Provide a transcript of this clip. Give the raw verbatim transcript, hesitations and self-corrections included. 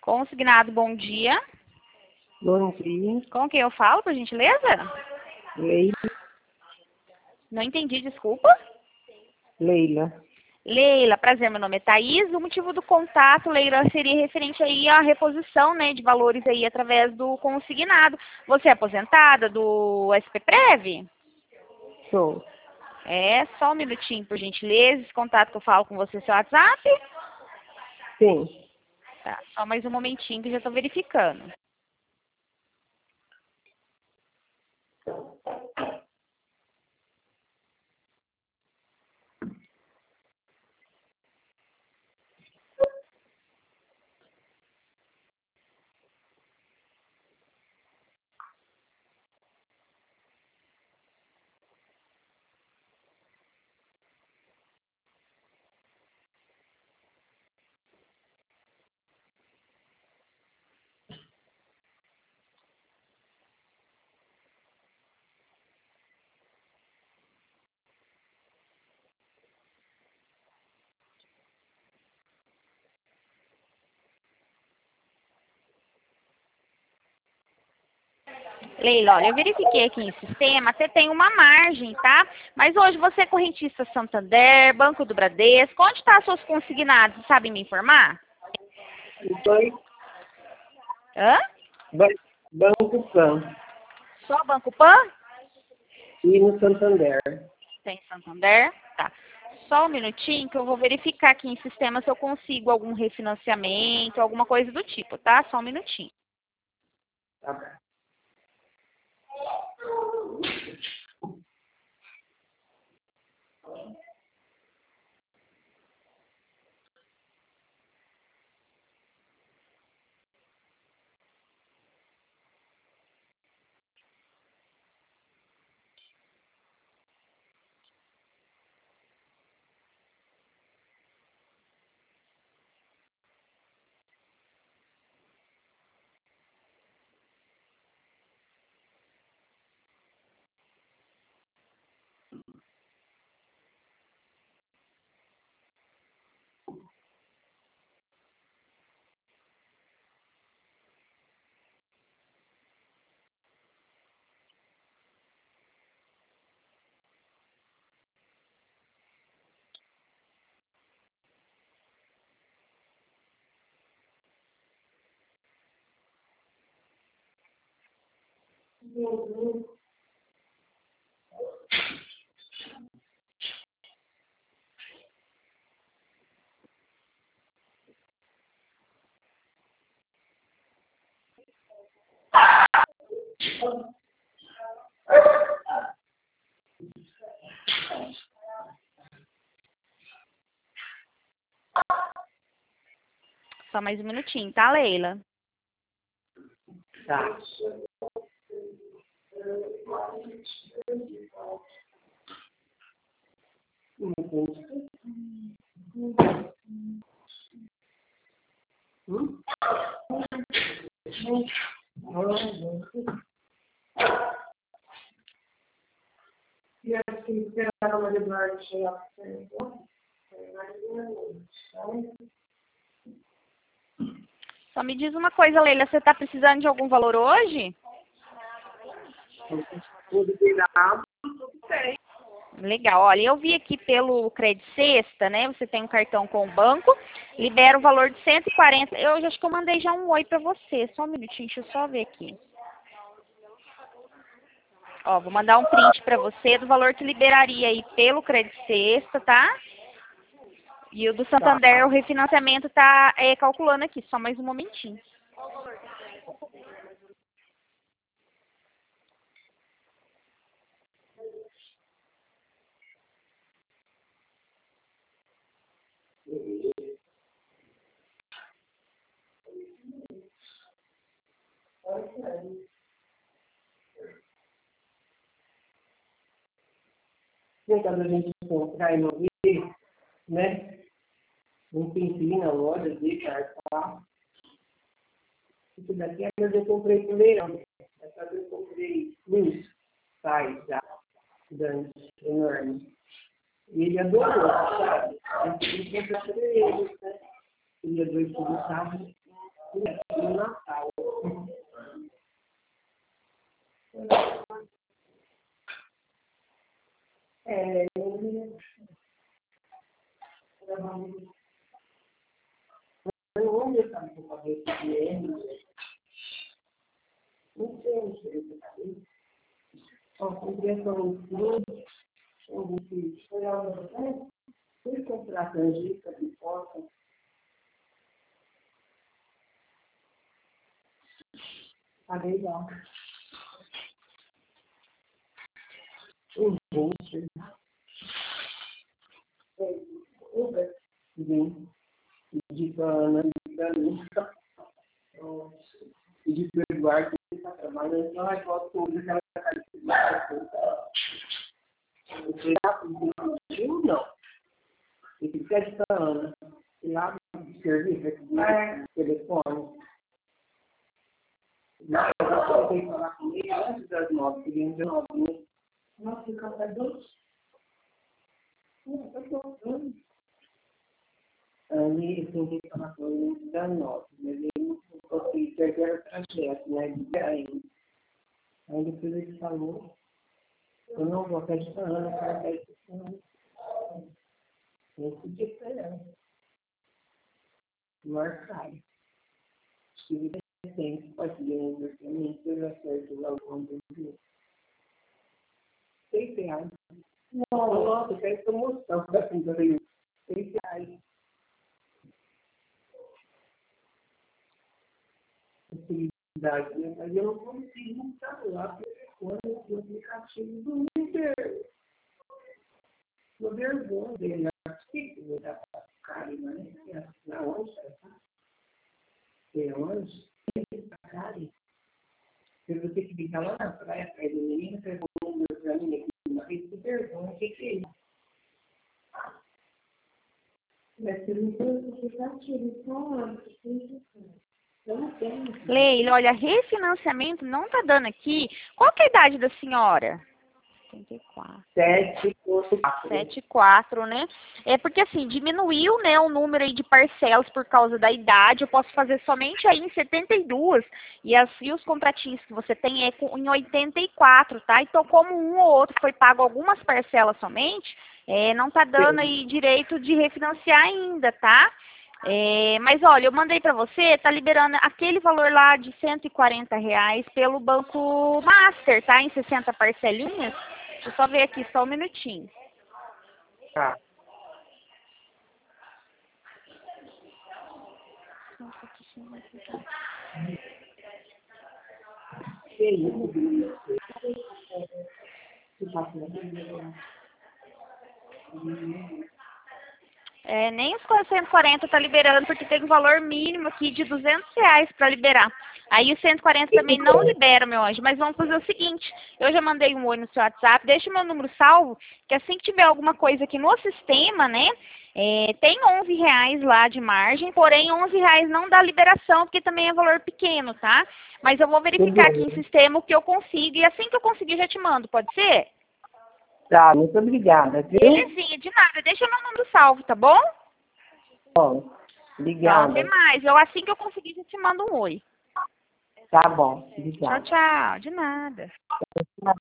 Consignado, bom dia. Bom dia. Com quem eu falo, por gentileza? Leila. Não entendi, desculpa. Leila. Leila, prazer, meu nome é Thaís. O motivo do contato, Leila, seria referente aí à reposição, né, de valores aí através do consignado. Você é aposentada do S P Prev? Sou. É, só um minutinho, por gentileza. Esse contato que eu falo com você, seu WhatsApp? Sim. Tá, só mais um momentinho que eu já estou verificando. Leila, olha, eu verifiquei aqui em sistema, você tem uma margem, tá? Mas hoje você é correntista Santander, Banco do Bradesco, onde estão seus consignados, sabem me informar? Banco, Hã? Banco Pan. Só Banco Pan? E no Santander. Tem Santander? Tá. Só um minutinho que eu vou verificar aqui em sistema se eu consigo algum refinanciamento, alguma coisa do tipo, tá? Só um minutinho. Tá bom. Só mais um minutinho, tá, Leila? Tá. Hum? E assim, esperar uma demora chegar. Só me diz uma coisa, Leila, você tá precisando de algum valor hoje? Tudo virado, tudo tem. Legal, olha, eu vi aqui pelo Credit Sexta, né? Você tem um cartão com o banco, libera o valor de cento e quarenta. Eu já acho que eu mandei já um oi pra você. Só um minutinho, deixa eu só ver aqui. Ó, vou mandar um print pra você do valor que liberaria aí pelo Credit Sexta, tá? E o do Santander, o refinanciamento tá é, calculando aqui, só mais um momentinho. Quando a gente comprar e não ver, né? Não tem na loja, de cartão. Isso daqui é que eu comprei com leão. Essa vez eu comprei luz, sai já, grande, enorme. E ele adorou, sabe? Eu comprei para ele, né? Ele é dois tudo, sabe? no Natal. É, eu não sei se eu falei que é, não sei, não sei o que eu falei. Ó, compreensão de tudo, eu disse, foi a hora, fui comprar canjica, pipoca. Paguei lá. Um gente. Uber. Vim. Pedi para a Ana, pedi para o Eduardo, que está trabalhando, não é foto pública, ela está eu fui lá, pediu, não. E pedi para a Ana, e lá no serviço, aqui, telefone. Não, eu coloquei falar com ele antes das nove, querendo de nove, né? Nossa, o café doce? Não, tá gostando. Aí eu tentei falar com ele antes das nove, mas ele não conseguiu perder o trajeto, né? De aí. Aí depois ele falou, eu não vou acreditar, Ana, eu quero acreditar. Eu pedi para ela. Marcar. Se tem, pode ver, eu nem sei acerto lá quando eu seis reais. Nossa, eu quero promoção para fazer seis reais. Possibilidade, né? Mas eu não consigo instalar quando o aplicativo do Uber. Uma vergonha dele. Acho que eu vou dar para a Karina, né? Na onde? É onde? A Karina. Eu vou ter que ficar lá na praia atrás do menino, perguntando para mim aqui, mas que vergonha, o que que é isso? Mas você não tem o aplicativo, só eu não tenho. Leila, olha, refinanciamento não tá dando aqui. Qual que é a idade da senhora? setenta e quatro. sete ponto quatro. sete vírgula quatro, né? É porque assim, diminuiu, né, o número aí de parcelas por causa da idade. Eu posso fazer somente aí em setenta e dois. E, as, e os contratinhos que você tem é com, em oitenta e quatro, tá? Então, como um ou outro foi pago algumas parcelas somente, é, não tá dando aí direito de refinanciar ainda, tá? É, mas olha, eu mandei para você, tá liberando aquele valor lá de cento e quarenta reais pelo Banco Master, tá? Em sessenta parcelinhas. Deixa eu só ver aqui, só um minutinho. Tá. Que isso? É, nem os cento e quarenta tá liberando, porque tem um valor mínimo aqui de duzentos reais para liberar. Aí o cento e quarenta também não libera, meu anjo. Mas vamos fazer o seguinte, eu já mandei um oi no seu WhatsApp, deixa o meu número salvo, que assim que tiver alguma coisa aqui no sistema, né, é, tem onze reais lá de margem, porém onze reais não dá liberação, porque também é valor pequeno, tá? Mas eu vou verificar aqui em sistema o que eu consigo, e assim que eu conseguir já te mando, pode ser? Tá, muito obrigada, viu? Belezinha, de nada. Deixa o meu número salvo, tá bom? Bom, Tá, obrigada. até mais. Eu, assim que eu conseguir, já te mando um oi. Tá bom, Tchau, obrigada. tchau. De nada.